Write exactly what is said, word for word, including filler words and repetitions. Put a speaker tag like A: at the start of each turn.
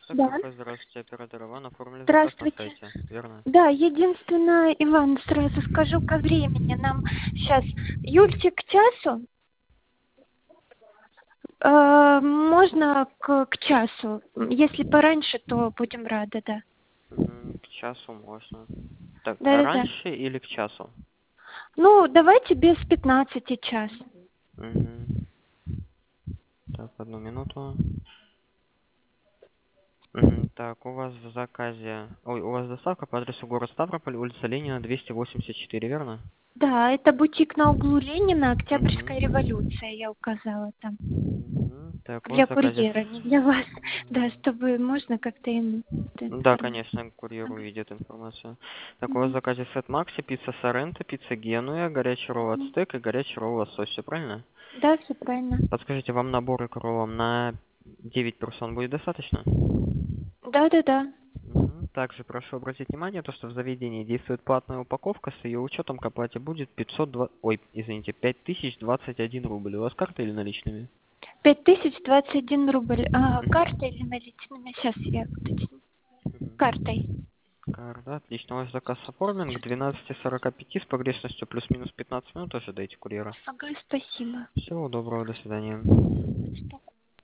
A: Так,
B: Да.
A: кафе, здравствуйте, оператор Иван, оформили заказ на
B: Здравствуйте.
A: сайте, верно?
B: Да, единственное, Иван, сразу скажу ко времени. Нам сейчас Юльчик к часу. Э, можно к, к часу. Если пораньше, то будем рады, да.
A: М, К часу можно. Так, а
B: Да-да-да.
A: раньше или к часу?
B: Ну, давайте без пятнадцати час.
A: Мгм. Так, одну минуту. Мгм. Так, у вас в заказе... Ой, у вас доставка по адресу город Ставрополь, улица Ленина, двести восемьдесят четыре, верно?
B: Да, это бутик на углу Ленина, Октябрьская
A: Мгм.
B: революция, я указала там.
A: Мгм. Так, у вас
B: Для
A: в заказе...
B: курьера, не для вас. Да,
A: М,
B: чтобы можно как-то им эту
A: Да,
B: информацию.
A: конечно, курьер
B: Ага.
A: увидит информацию. Так, у вас в
B: Мгм.
A: заказе сет Макси, пицца Соренто, пицца Генуя, горячий ролл
B: Мгм.
A: Ацтек и горячий ролл Лосось, все правильно?
B: Да, все правильно.
A: Подскажите, вам набор икролом на девять персон будет достаточно?
B: Да-да-да.
A: Мгм. Также прошу обратить внимание, то, что в заведении действует платная упаковка, с ее учетом к оплате будет пятьсот два... Ой, извините, пять тысяч двадцать один рубль. У вас карта или наличными?
B: Пять тысяч двадцать один рубль. А, картой
A: Мгм.
B: или наличными? Сейчас я уточню.
A: Мгм.
B: Картой.
A: Карта, отлично. Ваш заказ оформлен к двенадцати сорока пяти с погрешностью плюс-минус пятнадцать минут. Ожидайте курьера.
B: Ага, спасибо.
A: Всего доброго, до свидания.
B: Что?